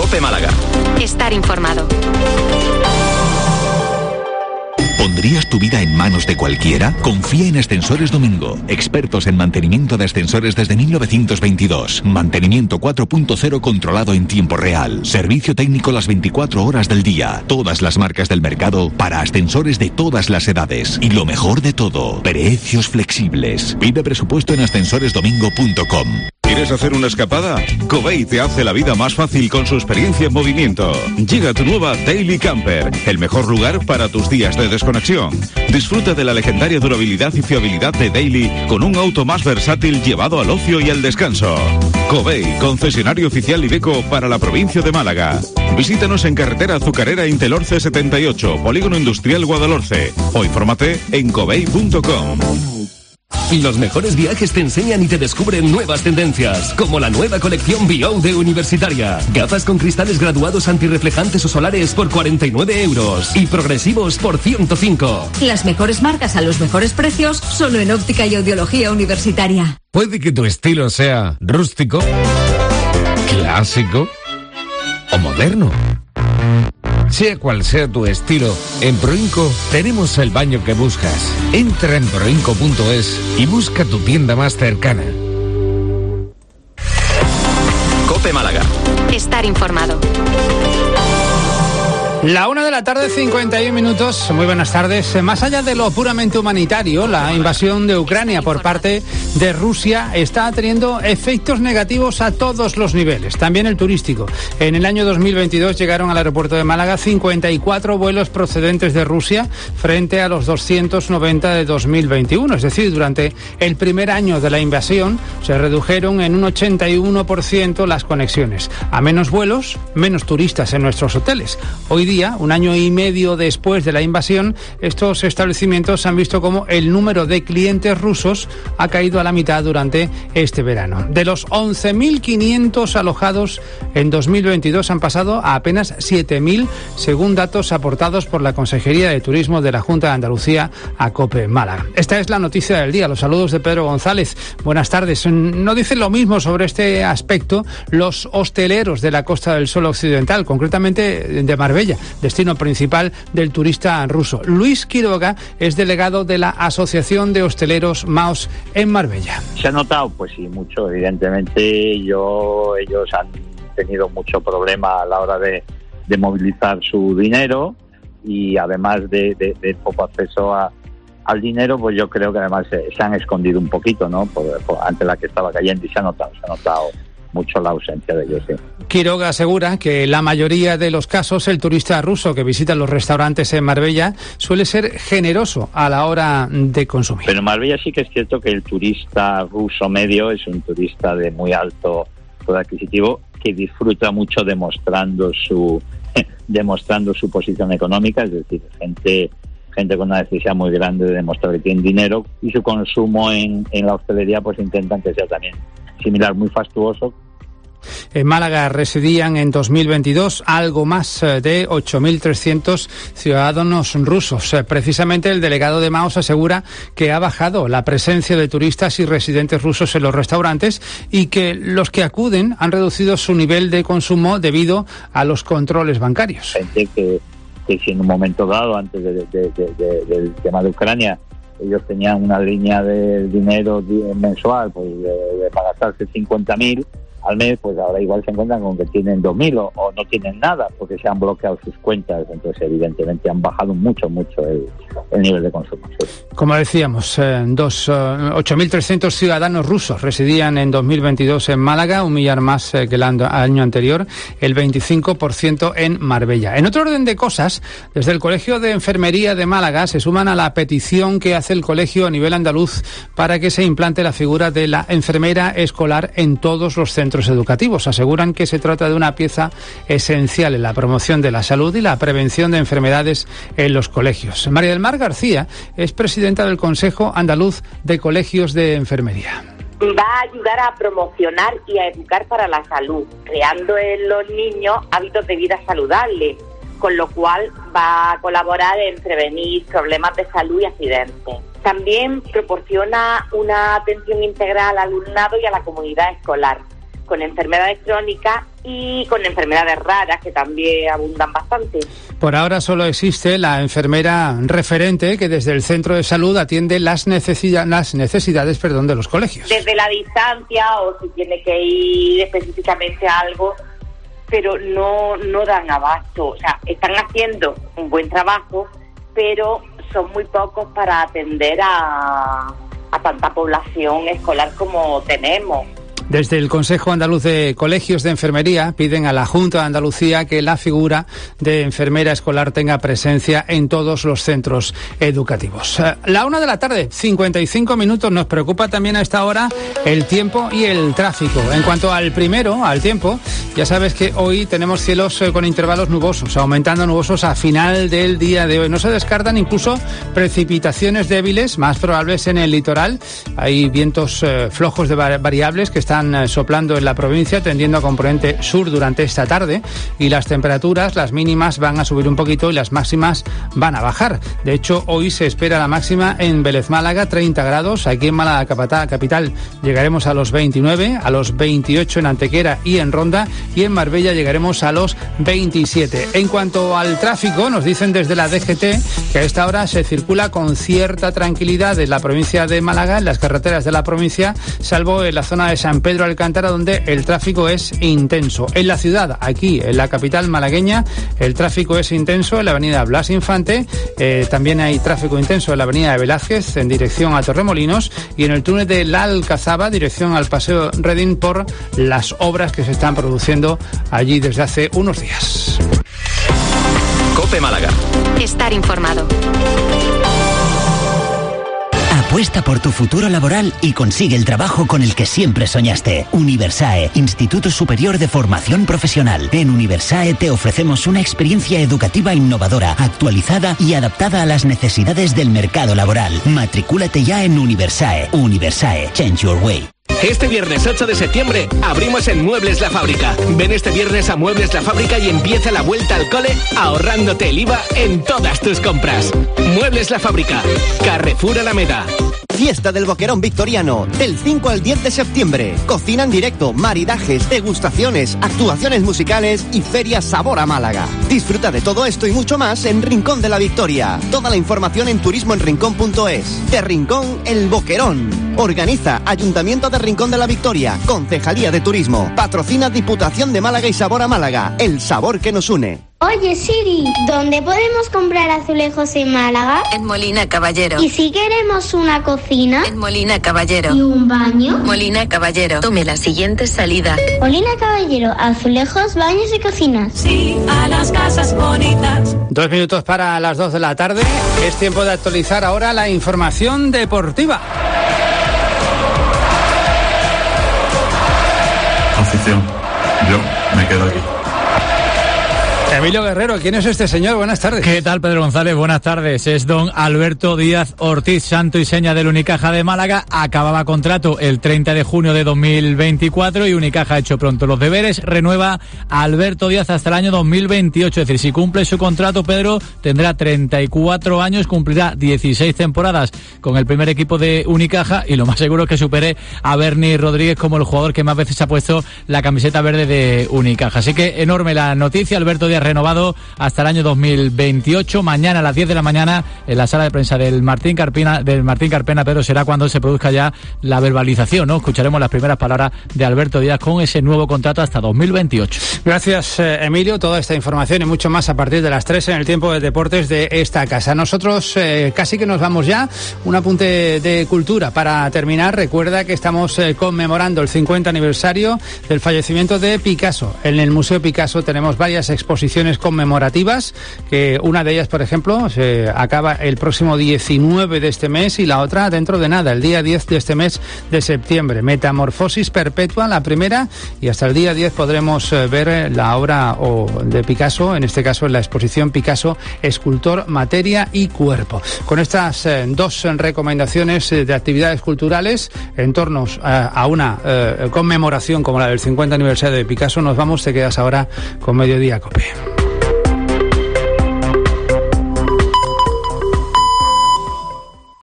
COPE Málaga. Estar informado. ¿Pondrías tu vida en manos de cualquiera? Confía en Ascensores Domingo, expertos en mantenimiento de ascensores desde 1922. Mantenimiento 4.0 controlado en tiempo real. Servicio técnico las 24 horas del día. Todas las marcas del mercado para ascensores de todas las edades. Y lo mejor de todo, precios flexibles. Pide presupuesto en ascensoresdomingo.com. ¿Quieres hacer una escapada? Covey te hace la vida más fácil con su experiencia en movimiento. Llega tu nueva Daily Camper, el mejor lugar para tus días de desconexión. Disfruta de la legendaria durabilidad y fiabilidad de Daily con un auto más versátil llevado al ocio y al descanso. Covey, concesionario oficial Iveco para la provincia de Málaga. Visítanos en carretera Azucarera Intelorce 78, Polígono Industrial Guadalhorce, o infórmate en covey.com. Los mejores viajes te enseñan y te descubren nuevas tendencias, como la nueva colección Beyond de Universitaria. Gafas con cristales graduados antirreflejantes o solares por 49 euros y progresivos por 105. Las mejores marcas a los mejores precios, solo en Óptica y Audiología Universitaria. Puede que tu estilo sea rústico, clásico o moderno. Sea cual sea tu estilo, en Proinco tenemos el baño que buscas. Entra en proinco.es y busca tu tienda más cercana. COPE Málaga. Estar informado. La 1:51 p.m. Muy buenas tardes. Más allá de lo puramente humanitario, la invasión de Ucrania por parte de Rusia está teniendo efectos negativos a todos los niveles, también el turístico. En el año 2022 llegaron al aeropuerto de Málaga 54 vuelos procedentes de Rusia frente a los 290 de 2021. Es decir, durante el primer año de la invasión se redujeron en un 81% las conexiones. A menos vuelos, menos turistas en nuestros hoteles. Hoy día, un año y medio después de la invasión, estos establecimientos han visto cómo el número de clientes rusos ha caído a la mitad durante este verano. De los 11.500 alojados en 2022 han pasado a apenas 7.000, según datos aportados por la Consejería de Turismo de la Junta de Andalucía a COPE Málaga. Esta es la noticia del día. Los saludos de Pedro González. Buenas tardes. No dicen lo mismo sobre este aspecto los hosteleros de la Costa del Sol Occidental, concretamente de Marbella, destino principal del turista ruso. Luis Quiroga es delegado de la Asociación de Hosteleros MAOS en Marbella. Se ha notado, pues sí, mucho. Evidentemente, ellos han tenido mucho problema a la hora de movilizar su dinero y además de poco acceso al dinero, pues yo creo que además se han escondido un poquito, ¿no? Ante la que estaba cayendo y se ha notado mucho la ausencia de ellos, sí. Quiroga asegura que la mayoría de los casos el turista ruso que visita los restaurantes en Marbella suele ser generoso a la hora de consumir. Pero en Marbella sí que es cierto que el turista ruso medio es un turista de muy alto poder adquisitivo que disfruta mucho demostrando su posición económica, es decir, gente con una necesidad muy grande de demostrar que tienen dinero, y su consumo en la hostelería pues intentan que sea también similar, muy fastuoso. En Málaga residían en 2022 algo más de 8.300 ciudadanos rusos. Precisamente el delegado de MAOS asegura que ha bajado la presencia de turistas y residentes rusos en los restaurantes y que los que acuden han reducido su nivel de consumo debido a los controles bancarios. Gente que si en un momento dado, antes del tema de Ucrania, ellos tenían una línea de dinero mensual pues para gastarse 50.000 al mes, pues ahora igual se encuentran con que tienen 2.000 o no tienen nada porque se han bloqueado sus cuentas. Entonces evidentemente han bajado mucho el nivel de consumo. Sí. Como decíamos, 8.300 ciudadanos rusos residían en 2022 en Málaga, un millar más que el año anterior, el 25% en Marbella. En otro orden de cosas, desde el Colegio de Enfermería de Málaga se suman a la petición que hace el colegio a nivel andaluz para que se implante la figura de la enfermera escolar en todos los centros educativos. Aseguran que se trata de una pieza esencial en la promoción de la salud y la prevención de enfermedades en los colegios. María del Mar García es presidenta del Consejo Andaluz de Colegios de Enfermería. Va a ayudar a promocionar y a educar para la salud, creando en los niños hábitos de vida saludables, con lo cual va a colaborar en prevenir problemas de salud y accidentes. También proporciona una atención integral al alumnado y a la comunidad escolar, con enfermedades crónicas y con enfermedades raras que también abundan bastante. Por ahora solo existe la enfermera referente que desde el centro de salud atiende las necesidades de los colegios. Desde la distancia o si tiene que ir específicamente a algo, pero no dan abasto. O sea, están haciendo un buen trabajo, pero son muy pocos para atender a tanta población escolar como tenemos. Desde el Consejo Andaluz de Colegios de Enfermería piden a la Junta de Andalucía que la figura de enfermera escolar tenga presencia en todos los centros educativos. La 1:00 p.m, 55 minutos. Nos preocupa también a esta hora el tiempo y el tráfico. En cuanto al primero, al tiempo, ya sabes que hoy tenemos cielos con intervalos nubosos, aumentando nubosos a final del día de hoy. No se descartan incluso precipitaciones débiles, más probables en el litoral. Hay vientos flojos de variables que están soplando en la provincia, tendiendo a componente sur durante esta tarde, y las temperaturas, las mínimas van a subir un poquito y las máximas van a bajar. De hecho, hoy se espera la máxima en Vélez Málaga, 30 grados. Aquí en Málaga capital llegaremos a los 29, a los 28 en Antequera y en Ronda, y en Marbella llegaremos a los 27. En cuanto al tráfico, nos dicen desde la DGT que a esta hora se circula con cierta tranquilidad en la provincia de Málaga, en las carreteras de la provincia, salvo en la zona de San Pedro Alcántara, donde el tráfico es intenso. En la ciudad, aquí en la capital malagueña, el tráfico es intenso en la avenida Blas Infante, también hay tráfico intenso en la avenida de Velázquez en dirección a Torremolinos, y en el túnel de la Alcazaba dirección al Paseo Redín por las obras que se están produciendo allí desde hace unos días. COPE Málaga. Estar informado. Apuesta por tu futuro laboral y consigue el trabajo con el que siempre soñaste. Universae, Instituto Superior de Formación Profesional. En Universae te ofrecemos una experiencia educativa innovadora, actualizada y adaptada a las necesidades del mercado laboral. Matricúlate ya en Universae. Universae, change your way. Este viernes 8 de septiembre abrimos en Muebles La Fábrica. Ven este viernes a Muebles La Fábrica y empieza la vuelta al cole ahorrándote el IVA en todas tus compras. Muebles La Fábrica, Carrefour Alameda. Fiesta del Boquerón Victoriano, del 5 al 10 de septiembre. Cocina en directo, maridajes, degustaciones, actuaciones musicales y feria Sabor a Málaga. Disfruta de todo esto y mucho más en Rincón de la Victoria. Toda la información en turismoenrincón.es. De Rincón, el Boquerón. Organiza Ayuntamiento de Rincón de la Victoria, Concejalía de Turismo. Patrocina Diputación de Málaga y Sabor a Málaga. El sabor que nos une. Oye Siri, ¿dónde podemos comprar azulejos en Málaga? En Molina Caballero. ¿Y si queremos una cocina? En Molina Caballero. ¿Y un baño? Molina Caballero. Tome la siguiente salida. Molina Caballero, azulejos, baños y cocinas. Sí, a las casas bonitas. 2 minutos para las 2 de la tarde. Es tiempo de actualizar ahora la información deportiva. Afición, yo me quedo aquí. Emilio Guerrero, ¿quién es este señor? Buenas tardes. ¿Qué tal, Pedro González? Buenas tardes. Es don Alberto Díaz Ortiz, santo y seña del Unicaja de Málaga. Acababa contrato el 30 de junio de 2024 y Unicaja ha hecho pronto los deberes. Renueva a Alberto Díaz hasta el año 2028. Es decir, si cumple su contrato, Pedro tendrá 34 años, cumplirá 16 temporadas con el primer equipo de Unicaja y lo más seguro es que supere a Berni Rodríguez como el jugador que más veces ha puesto la camiseta verde de Unicaja. Así que enorme la noticia. Alberto Díaz renovado hasta el año 2028. Mañana a las 10 de la mañana en la sala de prensa del Martín Carpena, Pedro, será cuando se produzca ya la verbalización, ¿no? Escucharemos las primeras palabras de Alberto Díaz con ese nuevo contrato hasta 2028. Gracias, Emilio. Toda esta información y mucho más a partir de las 3 en el tiempo de deportes de esta casa. Nosotros casi que nos vamos ya. Un apunte de cultura para terminar. Recuerda que estamos conmemorando el 50 aniversario del fallecimiento de Picasso. En el Museo Picasso tenemos varias exposiciones conmemorativas, que una de ellas, por ejemplo, se acaba el próximo 19 de este mes y la otra dentro de nada, el día 10 de este mes de septiembre. Metamorfosis perpetua, la primera, y hasta el día 10 podremos ver la obra de Picasso, en este caso en la exposición Picasso, Escultor, Materia y Cuerpo. Con estas dos recomendaciones de actividades culturales en torno a una conmemoración como la del 50 aniversario de Picasso, nos vamos. Te quedas ahora con Mediodía COPE.